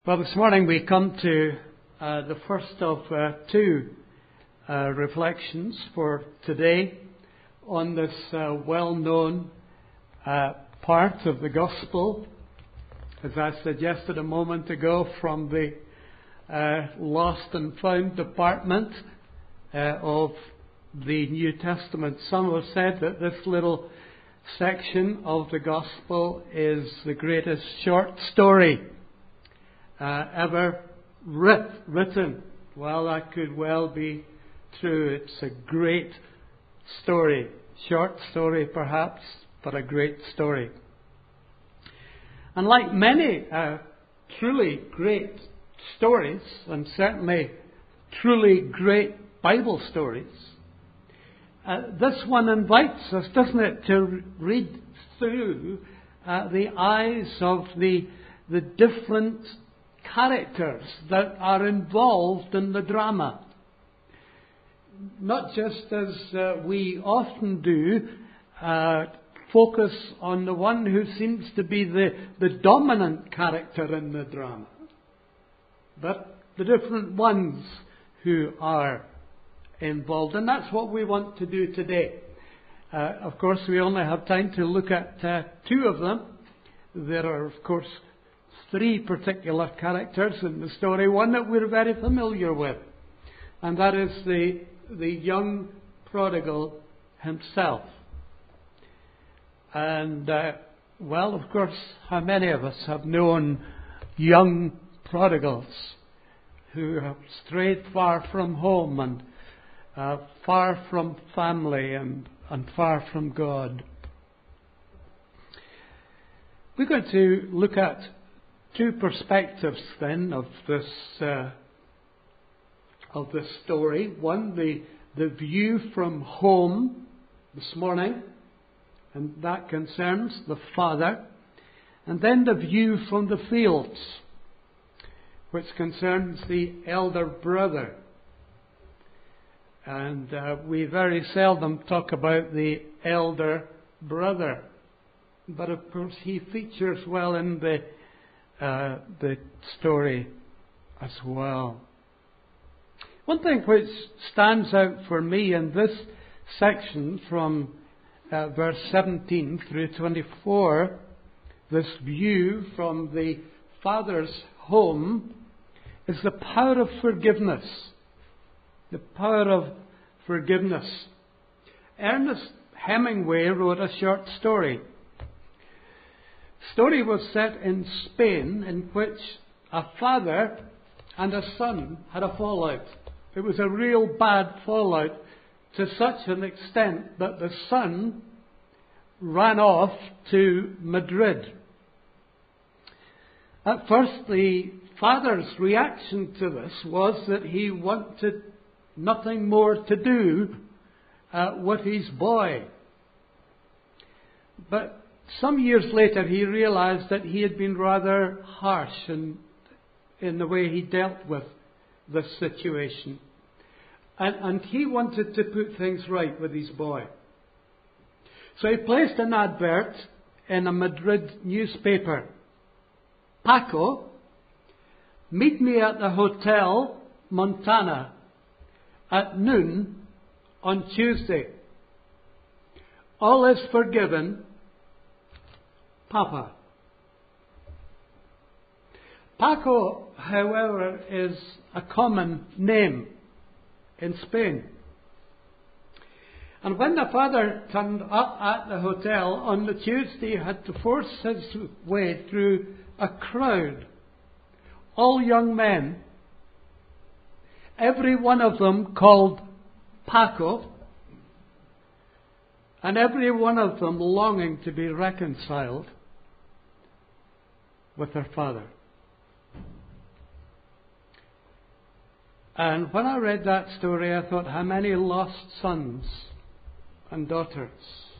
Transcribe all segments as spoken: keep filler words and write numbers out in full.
Well, this morning we come to uh, the first of uh, two uh, reflections for today on this uh, well-known uh, part of the Gospel, as I suggested a moment ago, from the uh, Lost and Found department uh, of the New Testament. Some have said that this little section of the Gospel is the greatest short story Uh, ever writ, written. Well, that could well be true. It's a great story. Short story, perhaps, but a great story. And like many uh, truly great stories, and certainly truly great Bible stories, uh, this one invites us, doesn't it, to read through uh, the eyes of the the different characters that are involved in the drama. Not just as uh, we often do, uh, focus on the one who seems to be the, the dominant character in the drama, but the different ones who are involved. And that's what we want to do today. Uh, of course, we only have time to look at uh, two of them. There are, of course, three particular characters in the story. One that we're very familiar with, and that is the the young prodigal himself. And uh, well, of course, how many of us have known young prodigals who have strayed far from home and uh, far from family and, and far from God? We're going to look at two perspectives then of this uh, of this story. One, the the view from home this morning, and that concerns the father, and then the view from the fields, which concerns the elder brother. And uh, we very seldom talk about the elder brother, but of course he features well in the Uh, the story as well. One thing which stands out for me in this section from uh, verse seventeen through twenty-four, this view from the father's home, is the power of forgiveness. The power of forgiveness. Ernest Hemingway wrote a short story. The story was set in Spain, in which a father and a son had a fallout. It was a real bad fallout, to such an extent that the son ran off to Madrid. At first, the father's reaction to this was that he wanted nothing more to do uh, with his boy. But some years later, he realized that he had been rather harsh in, in the way he dealt with this situation. And, and he wanted to put things right with his boy. So he placed an advert in a Madrid newspaper. Paco, meet me at the Hotel Montana at noon on Tuesday. All is forgiven. Papa. Paco, however, is a common name in Spain. And when the father turned up at the hotel on the Tuesday, he had to force his way through a crowd, all young men, every one of them called Paco, and every one of them longing to be reconciled with their father. And when I read that story, I thought, how many lost sons and daughters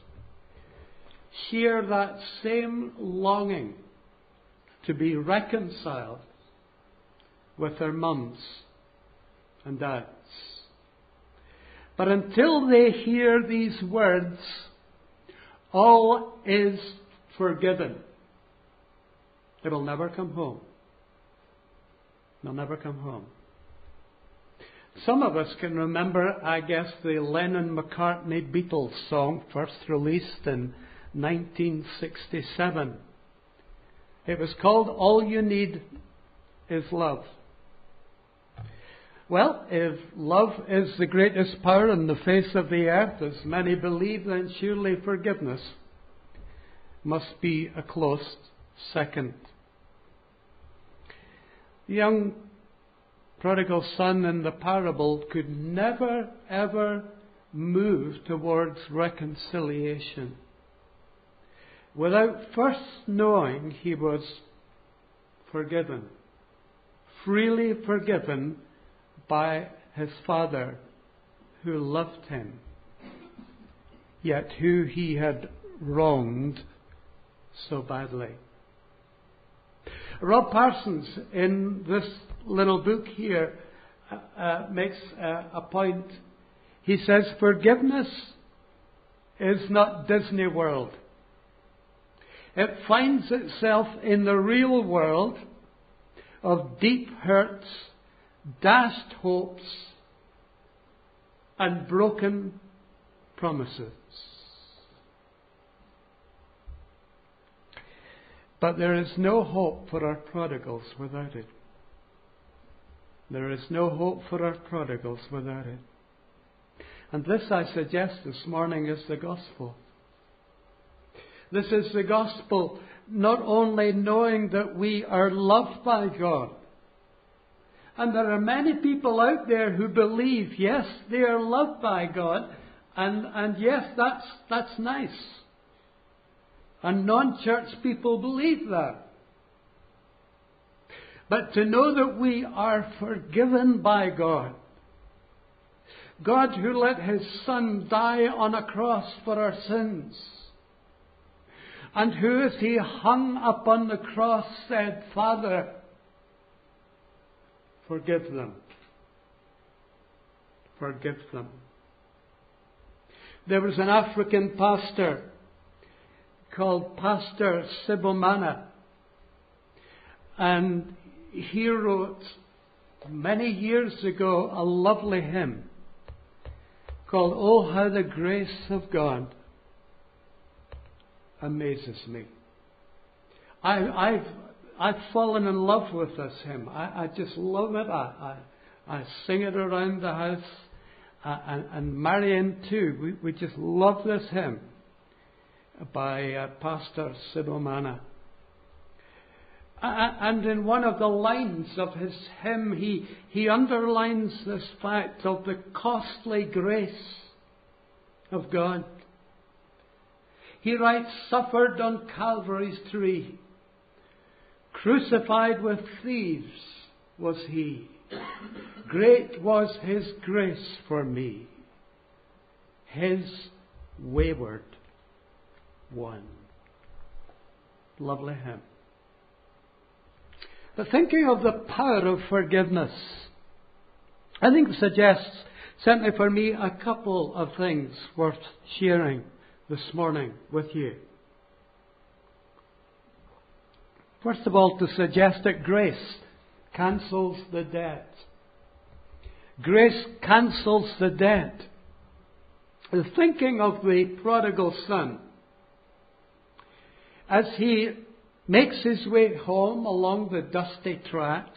share that same longing to be reconciled with their mums and dads. But until they hear these words, all is forgiven, they will never come home. They'll never come home. Some of us can remember, I guess, the Lennon-McCartney Beatles song, first released in nineteen sixty-seven. It was called All You Need Is Love. Well, if love is the greatest power on the face of the earth, as many believe, then surely forgiveness must be a close second. The young prodigal son in the parable could never, ever move towards reconciliation without first knowing he was forgiven, freely forgiven by his father who loved him, yet who he had wronged so badly. Rob Parsons, in this little book here, uh, makes uh, a point. He says, forgiveness is not Disney World. It finds itself in the real world of deep hurts, dashed hopes, and broken promises. But there is no hope for our prodigals without it. There is no hope for our prodigals without it. And this, I suggest this morning, is the gospel. This is the gospel, not only knowing that we are loved by God. And there are many people out there who believe, yes, they are loved by God. And, and yes, that's, that's nice. And non-church people believe that. But to know that we are forgiven by God, God who let His Son die on a cross for our sins, and who, as He hung upon the cross, said, Father, forgive them. Forgive them. There was an African pastor called Pastor Sibomana, and he wrote many years ago a lovely hymn called Oh, How the Grace of God Amazes Me. I, I've, I've fallen in love with this hymn. I, I just love it. I, I, I sing it around the house, uh, and, and Marion too. We, we just love this hymn by uh, Pastor Sibomana. And in one of the lines of his hymn, he, he underlines this fact of the costly grace of God. He writes, suffered on Calvary's tree, crucified with thieves was He. Great was His grace for me, His wayward one. Lovely hymn. But thinking of the power of forgiveness, I think suggests, certainly for me, a couple of things worth sharing this morning with you. First of all, to suggest that grace cancels the debt. Grace cancels the debt. The thinking of the prodigal son, as he makes his way home along the dusty tracks,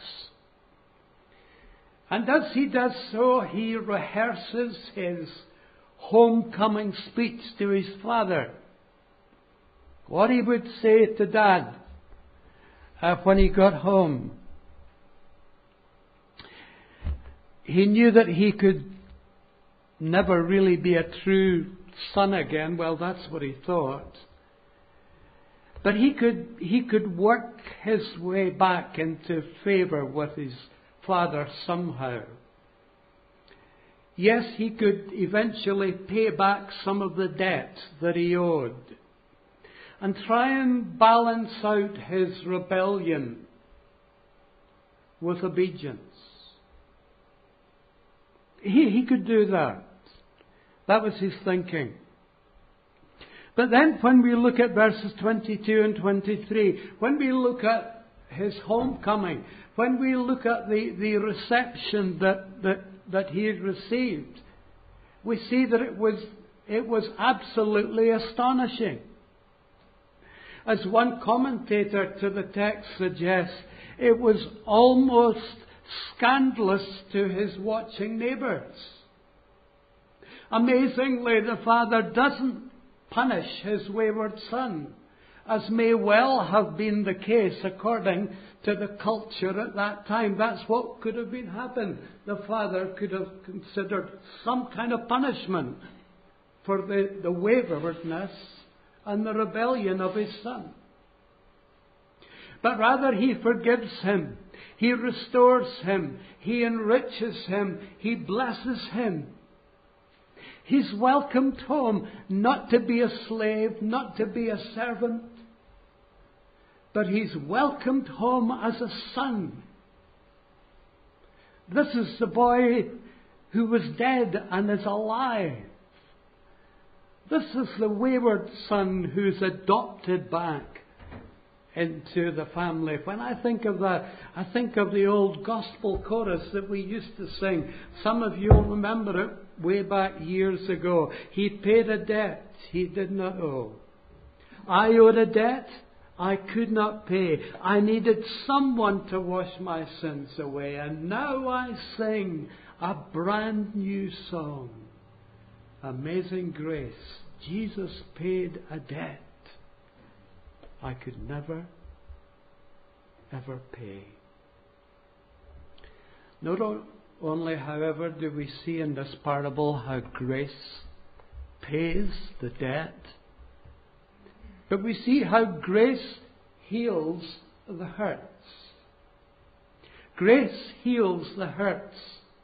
and as he does so, he rehearses his homecoming speech to his father. What he would say to Dad uh, when he got home. He knew that he could never really be a true son again. Well, that's what he thought. But he could he could work his way back into favour with his father somehow. Yes, he could eventually pay back some of the debt that he owed and try and balance out his rebellion with obedience. He, he could do that. That was his thinking. But then when we look at verses twenty-two and twenty-three, when we look at his homecoming, when we look at the, the reception that, that, that he had received, we see that it was, it was absolutely astonishing. As one commentator to the text suggests, it was almost scandalous to his watching neighbours. Amazingly, the father doesn't punish his wayward son, as may well have been the case according to the culture at that time. That's what could have been happened. The father could have considered some kind of punishment for the, the waywardness and the rebellion of his son. But rather he forgives him. He restores him. He enriches him. He blesses him. He's welcomed home not to be a slave, not to be a servant, but he's welcomed home as a son. This is the boy who was dead and is alive. This is the wayward son who's adopted back into the family. When I think of that, I think of the old gospel chorus that we used to sing. Some of you will remember it way back years ago. He paid a debt he did not owe. I owed a debt I could not pay. I needed someone to wash my sins away. And now I sing a brand new song. Amazing grace. Jesus paid a debt I could never, ever pay. Not only, however, do we see in this parable how grace pays the debt, but we see how grace heals the hurts. Grace heals the hurts.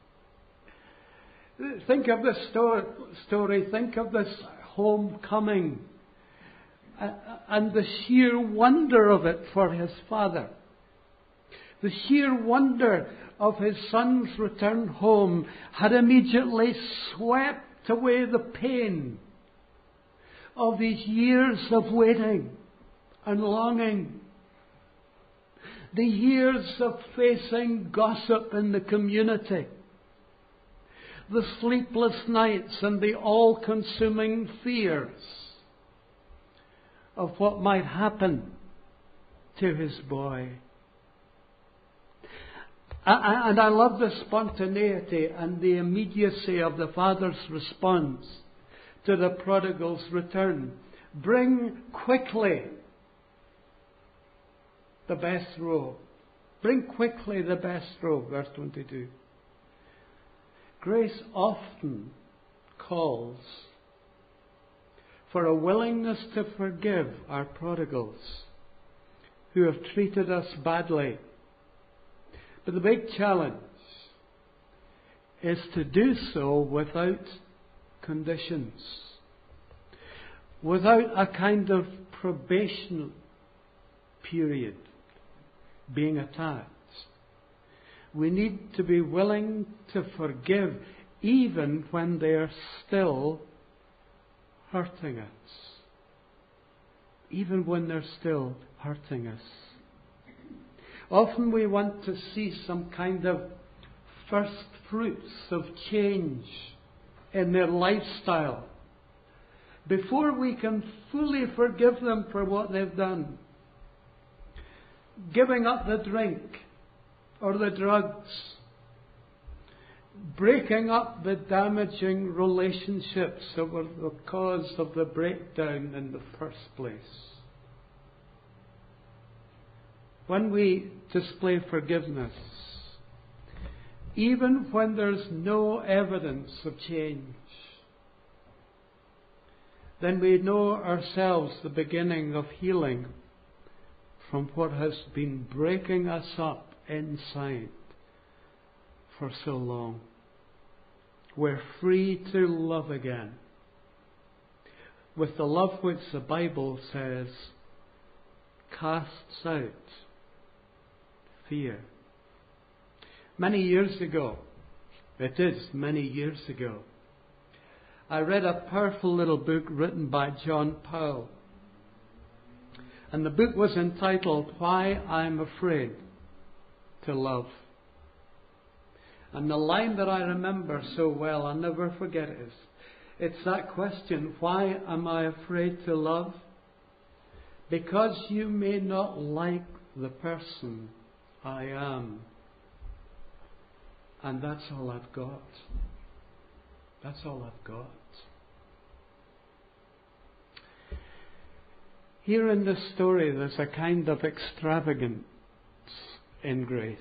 Think of this story. Think of this homecoming and the sheer wonder of it for his father. The sheer wonder of his son's return home had immediately swept away the pain of these years of waiting and longing. The years of facing gossip in the community. The sleepless nights and the all-consuming fears of what might happen to his boy. And I love the spontaneity and the immediacy of the father's response to the prodigal's return. Bring quickly the best robe. Bring quickly the best robe, verse twenty-two. Grace often calls for a willingness to forgive our prodigals who have treated us badly. But the big challenge is to do so without conditions, without a kind of probation period being attached. We need to be willing to forgive even when they are still hurting us. Even when they're still hurting us. Often we want to see some kind of first fruits of change in their lifestyle before we can fully forgive them for what they've done. Giving up the drink or the drugs, breaking up the damaging relationships that were the cause of the breakdown in the first place. When we display forgiveness, even when there's no evidence of change, then we know ourselves the beginning of healing from what has been breaking us up inside for so long. We're free to love again with the love which the Bible says casts out fear. Many years ago, it is many years ago, I read a powerful little book written by John Powell. And the book was entitled Why I'm Afraid to Love. And the line that I remember so well, I'll never forget it, is, it's that question, why am I afraid to love? Because you may not like the person I am. And that's all I've got. That's all I've got. Here in this story, there's a kind of extravagance in grace.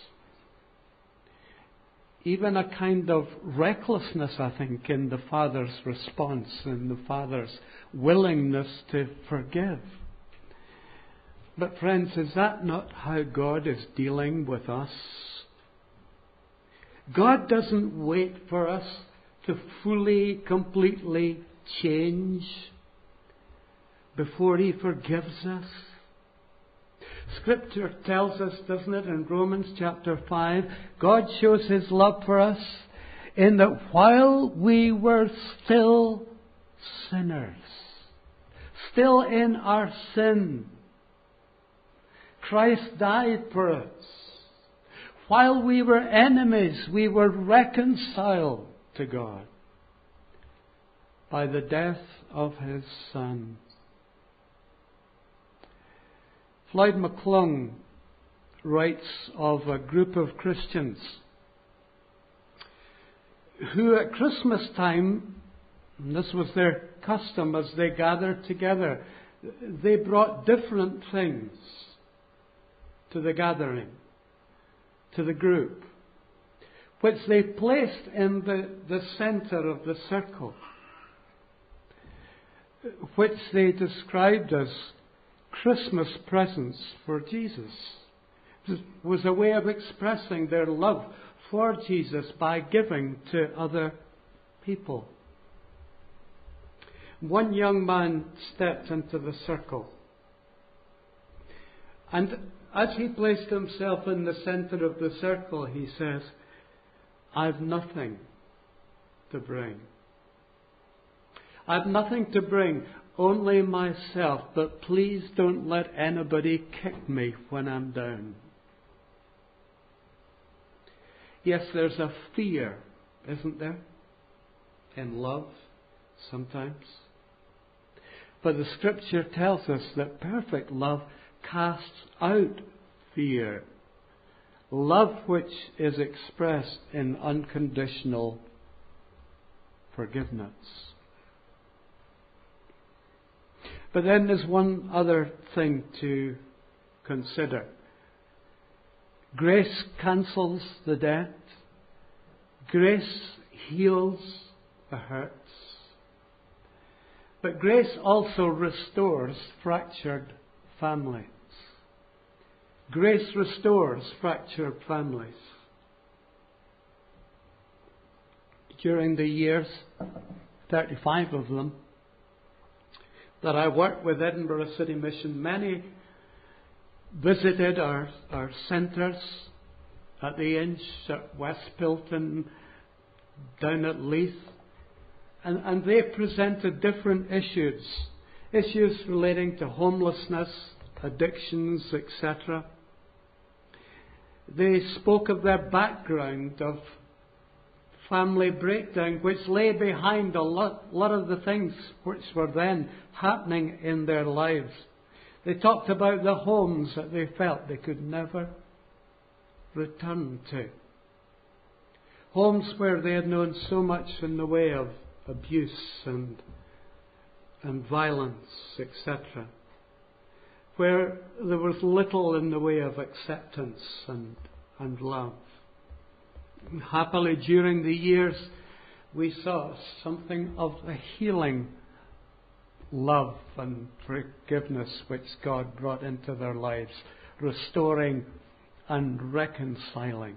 Even a kind of recklessness, I think, in the Father's response, in the Father's willingness to forgive. But friends, is that not how God is dealing with us? God doesn't wait for us to fully, completely change before He forgives us. Scripture tells us, doesn't it, in Romans chapter five, God shows His love for us in that while we were still sinners, still in our sin, Christ died for us. While we were enemies, we were reconciled to God by the death of His Son. Floyd McClung writes of a group of Christians who at Christmas time, and this was their custom as they gathered together, they brought different things to the gathering, to the group, which they placed in the, the centre of the circle, which they described as Christmas presents for Jesus. It was a way of expressing their love for Jesus by giving to other people. One young man stepped into the circle, and as he placed himself in the centre of the circle, he says, I've nothing to bring. I've nothing to bring, only myself, but please don't let anybody kick me when I'm down. Yes, there's a fear, isn't there, in love sometimes. But the Scripture tells us that perfect love casts out fear. Love which is expressed in unconditional forgiveness. But then there's one other thing to consider. Grace cancels the debt. Grace heals the hurts. But grace also restores fractured families. Grace restores fractured families. During the years, thirty-five of them, that I worked with Edinburgh City Mission, many visited our, our centres at the Inch, at West Pilton, down at Leith, and, and they presented different issues, issues relating to homelessness, addictions, et cetera. They spoke of their background of family breakdown, which lay behind a lot, lot of the things which were then happening in their lives. They talked about the homes that they felt they could never return to. Homes where they had known so much in the way of abuse and, and violence, et cetera. Where there was little in the way of acceptance and, and love. And happily, during the years, we saw something of the healing love and forgiveness which God brought into their lives, restoring and reconciling.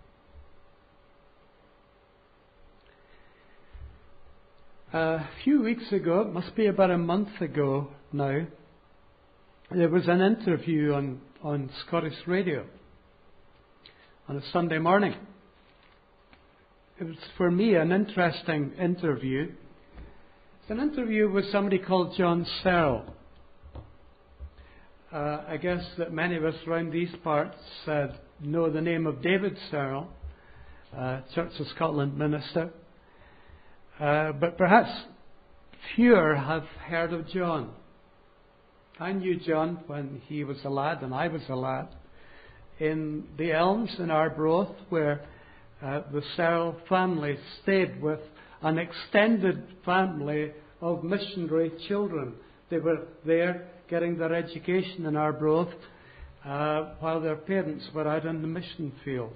A few weeks ago, it must be about a month ago now, there was an interview on, on Scottish radio on a Sunday morning. It was, for me, an interesting interview. It's an interview with somebody called John Searle. uh, I guess that many of us around these parts uh, know the name of David Searle, uh, Church of Scotland minister. Uh, but perhaps fewer have heard of John. I knew John when he was a lad and I was a lad in the Elms in Arbroath, where uh, the Searle family stayed with an extended family of missionary children. They were there getting their education in Arbroath uh, while their parents were out in the mission field.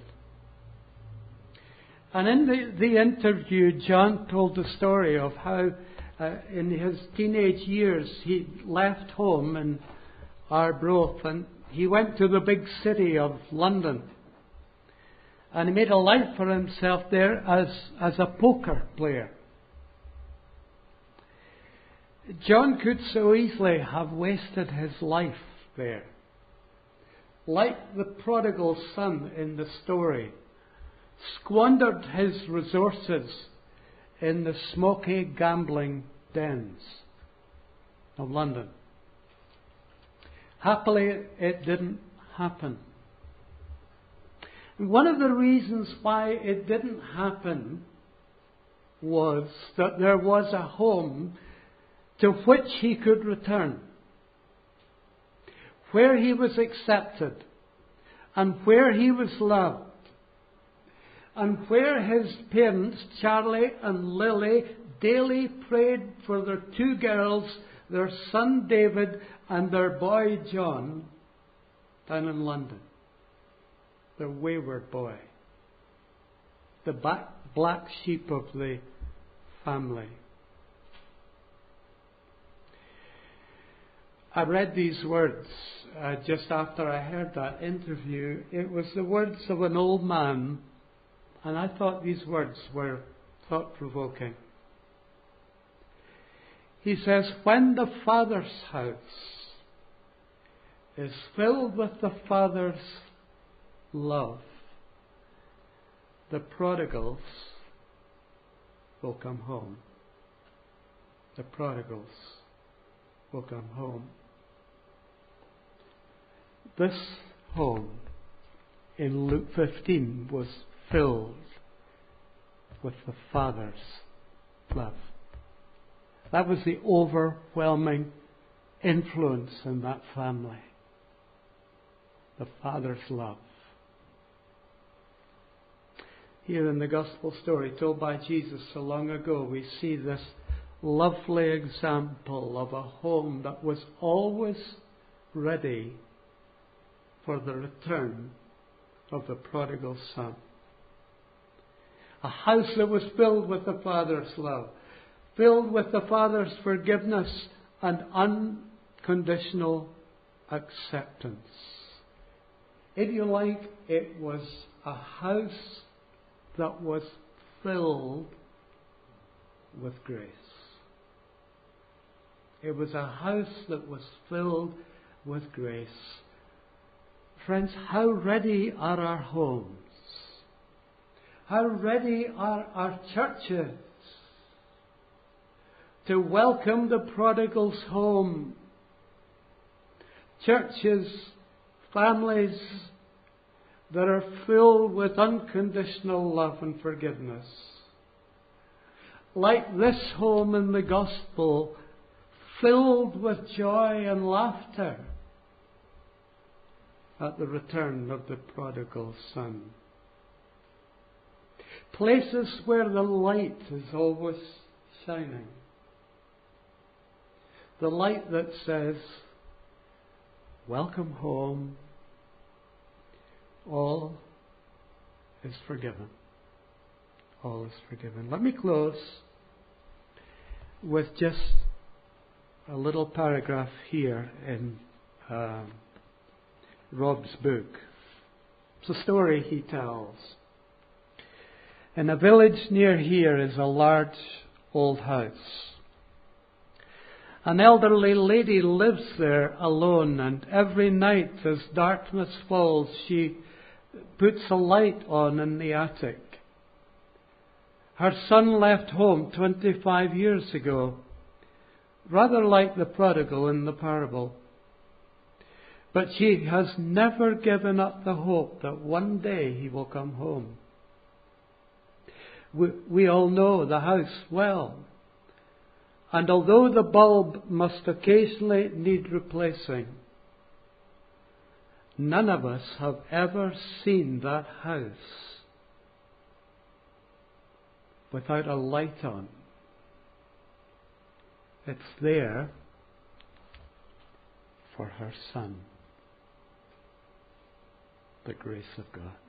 And in the, the interview, John told the story of how uh, in his teenage years he left home in Arbroath and he went to the big city of London. And he made a life for himself there as, as a poker player. John could so easily have wasted his life there. Like the prodigal son in the story, squandered his resources in the smoky gambling dens of London. Happily, it didn't happen. And one of the reasons why it didn't happen was that there was a home to which he could return, where he was accepted and where he was loved, and where his parents, Charlie and Lily, daily prayed for their two girls, their son David and their boy John, down in London. Their wayward boy. The back, black sheep of the family. I read these words uh, just after I heard that interview. It was the words of an old man, and I thought these words were thought-provoking. He says, when the Father's house is filled with the Father's love, the prodigals will come home. The prodigals will come home. This home in Luke fifteen was filled with the Father's love. That was the overwhelming influence in that family. The Father's love. Here in the Gospel story told by Jesus so long ago, we see this lovely example of a home that was always ready for the return of the prodigal son. A house that was filled with the Father's love, filled with the Father's forgiveness and unconditional acceptance. If you like, it was a house that was filled with grace. It was a house that was filled with grace. Friends, how ready are our homes? How ready are our churches to welcome the prodigals home? Churches, families that are filled with unconditional love and forgiveness. Like this home in the Gospel, filled with joy and laughter at the return of the prodigal son. Places where the light is always shining. The light that says, welcome home. All is forgiven. All is forgiven. Let me close with just a little paragraph here in uh, Rob's book. It's a story he tells. In a village near here is a large old house. An elderly lady lives there alone, and every night as darkness falls, she puts a light on in the attic. Her son left home twenty-five years ago, rather like the prodigal in the parable. But she has never given up the hope that one day he will come home. We, we all know the house well. And although the bulb must occasionally need replacing, none of us have ever seen that house without a light on. It's there for her Son. The grace of God.